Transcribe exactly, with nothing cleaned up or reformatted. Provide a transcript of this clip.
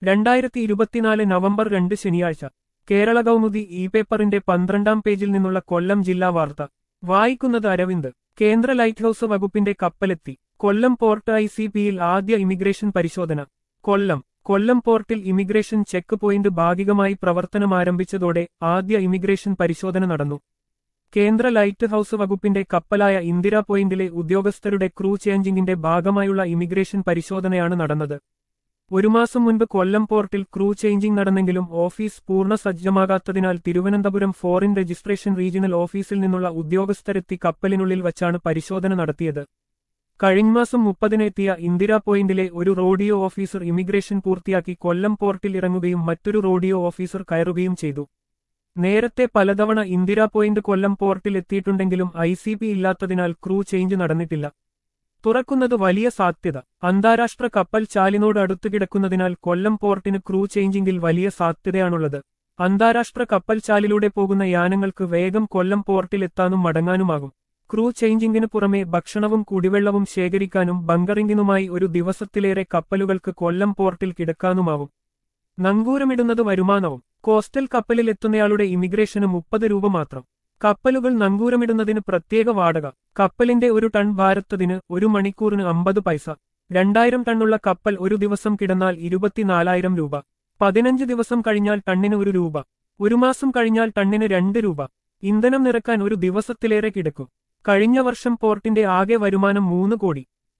രണ്ടായിരത്തി ഇരുപത്തിനാല് നവംബർ രണ്ട് ശനിയാഴ്ച കേരള കൗമുദി ഇ പേപ്പറിന്റെ പന്ത്രണ്ടാം പേജിൽ നിന്നുള്ള കൊല്ലം ജില്ലാ വാർത്ത വായിക്കുന്നത് അരവിന്ദ്. കേന്ദ്ര ലൈറ്റ് ഹൌസ് വകുപ്പിന്റെ കപ്പലെത്തി. കൊല്ലം പോർട്ട് ഐ സി പിയിൽ ആദ്യ ഇമിഗ്രേഷൻ പരിശോധന. കൊല്ലം കൊല്ലം പോർട്ടിൽ ഇമിഗ്രേഷൻ ചെക്ക് പോയിന്റ് ഭാഗികമായി പ്രവർത്തനമാരംഭിച്ചതോടെ ആദ്യ ഇമിഗ്രേഷൻ പരിശോധന നടന്നു. കേന്ദ്ര ലൈറ്റ് ഹൌസ് വകുപ്പിന്റെ കപ്പലായ ഇന്ദിര പോയിന്റിലെ ഉദ്യോഗസ്ഥരുടെ ക്രൂ ചേഞ്ചിങ്ങിന്റെ ഭാഗമായുള്ള ഇമിഗ്രേഷൻ പരിശോധനയാണ് നടന്നത്. ഒരു മാസം മുൻപ് കൊല്ലം പോർട്ടിൽ ക്രൂ ചേഞ്ചിംഗ് നടന്നെങ്കിലും ഓഫീസ് പൂർണ്ണ സജ്ജമാകാത്തതിനാൽ തിരുവനന്തപുരം ഫോറിൻ രജിസ്ട്രേഷൻ റീജിയണൽ ഓഫീസിൽ നിന്നുള്ള ഉദ്യോഗസ്ഥരെത്തി കപ്പലിനുള്ളിൽ വച്ചാണ് പരിശോധന നടത്തിയത്. കഴിഞ്ഞമാസം മുപ്പതിന് എത്തിയ ഇന്ദിര പോയിന്റിലെ ഒരു റോഡിയോ ഓഫീസർ ഇമിഗ്രേഷൻ പൂർത്തിയാക്കി കൊല്ലം പോർട്ടിൽ ഇറങ്ങുകയും മറ്റൊരു റോഡിയോ ഓഫീസർ കയറുകയും ചെയ്തു. നേരത്തെ പലതവണ ഇന്ദിര പോയിന്റ് കൊല്ലം പോർട്ടിൽ എത്തിയിട്ടുണ്ടെങ്കിലും ഐ സി പി ഇല്ലാത്തതിനാൽ ക്രൂ ചേഞ്ച് നടന്നിട്ടില്ല. തുറക്കുന്നത് വലിയ സാധ്യത. അന്താരാഷ്ട്ര കപ്പൽ ചാലിനോട് അടുത്തു കിടക്കുന്നതിനാൽ കൊല്ലം പോർട്ടിന് ക്രൂ ചേഞ്ചിംഗിൽ വലിയ സാധ്യതയാണുള്ളത്. അന്താരാഷ്ട്ര കപ്പൽ ചാലിലൂടെ പോകുന്ന യാനങ്ങൾക്ക് വേഗം കൊല്ലം പോർട്ടിൽ എത്താനും മടങ്ങാനുമാകും. ക്രൂ ചേഞ്ചിംഗിനു പുറമെ ഭക്ഷണവും കുടിവെള്ളവും ശേഖരിക്കാനും ബങ്കറിംഗിനുമായി ഒരു ദിവസത്തിലേറെ കപ്പലുകൾക്ക് കൊല്ലം പോർട്ടിൽ കിടക്കാനുമാവും. നങ്കൂരമിടുന്നത് വരുമാനവും. കോസ്റ്റൽ കപ്പലിൽ എത്തുന്നയാളുടെ ഇമിഗ്രേഷന് മുപ്പത് രൂപ മാത്രം. കപ്പലുകൾ നങ്കൂരമിടുന്നതിന് പ്രത്യേക വാടക. കപ്പലിന്റെ ഒരു ടൺ ഭാരത്തതിന് ഒരു മണിക്കൂറിന് അമ്പത് പൈസ. രണ്ടായിരം ടണ്ണുള്ള കപ്പൽ ഒരു ദിവസം കിടന്നാൽ ഇരുപത്തിനാലായിരം രൂപ. പതിനഞ്ച് ദിവസം കഴിഞ്ഞാൽ ടണ്ണിന് ഒരു രൂപ. ഒരു മാസം കഴിഞ്ഞാൽ ടണ്ണിന് രണ്ട് രൂപ. ഇന്ധനം നിറക്കാൻ ഒരു ദിവസത്തിലേറെ കിടക്കും. കഴിഞ്ഞ വർഷം പോർട്ടിന്റെ ആകെ വരുമാനം മൂന്ന് കോടി.